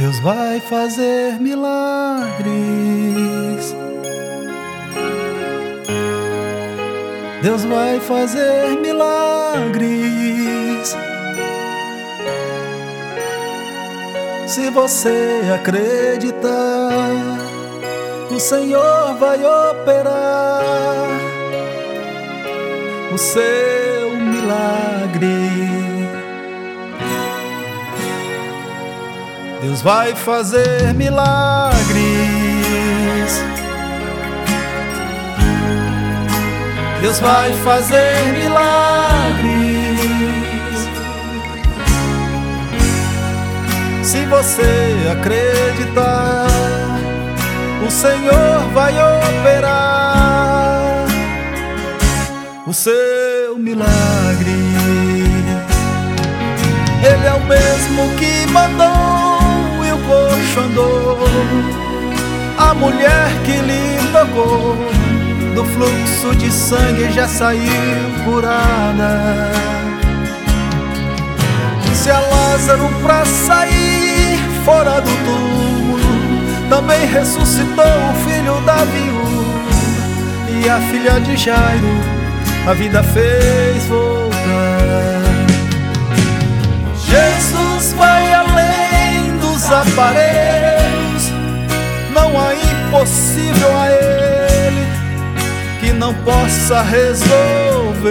Deus vai fazer milagres. Deus vai fazer milagres. Se você acreditar, o Senhor vai operar o seu milagre. Deus vai fazer milagres. Deus vai fazer milagres. Se você acreditar, o Senhor vai operar o seu milagre. Ele é o mesmo que mandou e o coxo andou, a mulher que lhe tocou do fluxo de sangue já saiu curada. Disse a Lázaro pra sair fora do túmulo, também ressuscitou o filho da viúva, e a filha de Jairo a vida fez voltar. Jesus vai além dos aparelhos, não há impossível a Ele que não possa resolver.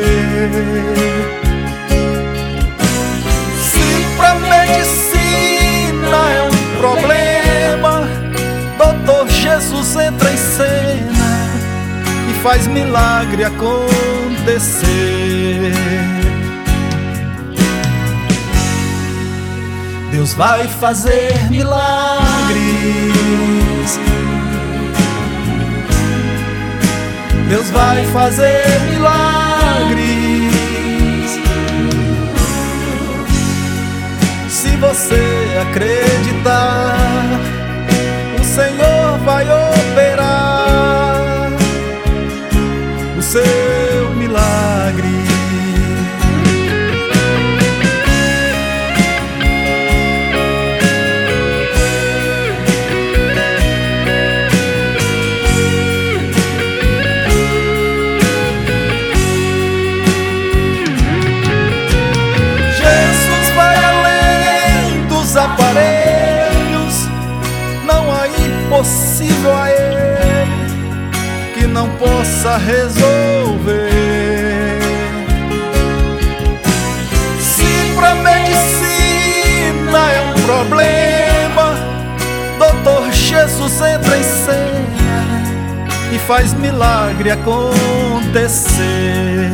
Se pra medicina é um problema, Doutor Jesus entra em cena e faz milagre acontecer. Deus vai fazer milagres. Deus vai fazer milagres. Se você acreditar, o Senhor vai operar o seu milagre. Aparelhos, não há impossível a Ele que não possa resolver. Se pra medicina é um problema, Doutor Jesus entra em cena e faz milagre acontecer.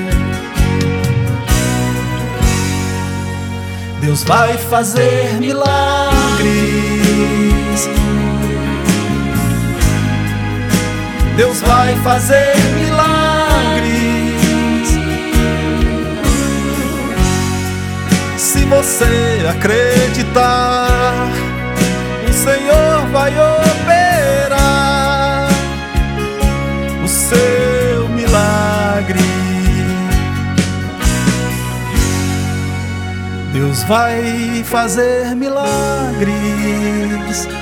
Deus vai fazer milagres. Deus vai fazer milagres. Se você acreditar, o Senhor vai operar o seu milagre. Deus vai fazer milagres.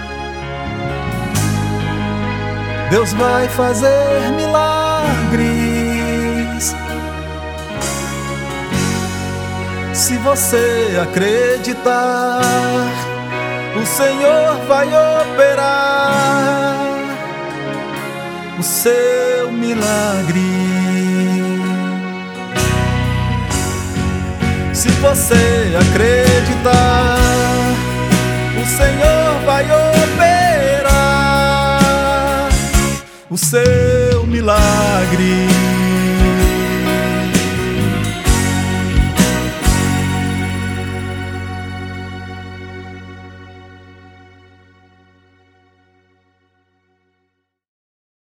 Deus vai fazer milagres. Se você acreditar, o Senhor vai operar o seu milagre. Se você acreditar, o Senhor vai operar o seu milagre.